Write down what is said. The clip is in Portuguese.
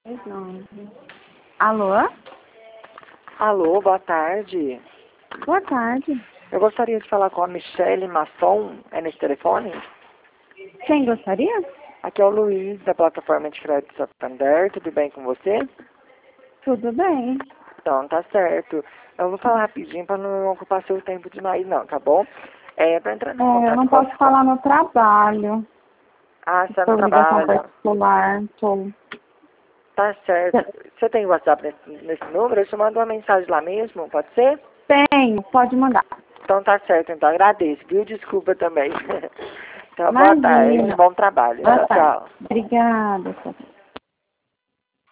Não. Alô? Alô, boa tarde. Boa tarde. Eu gostaria de falar com a Michele Masson. É nesse telefone? Quem gostaria? Aqui é o Luiz, da plataforma de crédito Santander. Tudo bem com você? Tudo bem. Então, tá certo. Eu vou falar rapidinho para não ocupar seu tempo demais, não, tá bom? Pra entrar em Eu contato não com a... posso falar no trabalho. Ah, você não Por ligação trabalha. particular. Tô... Tá certo. Você tem WhatsApp nesse número? Eu te mando uma mensagem lá mesmo, pode ser? Tenho, pode mandar. Então tá certo, então agradeço, viu? Desculpa também. Então, boa tarde, Imagina. bom trabalho. Boa Tchau, tarde. tchau. Obrigada.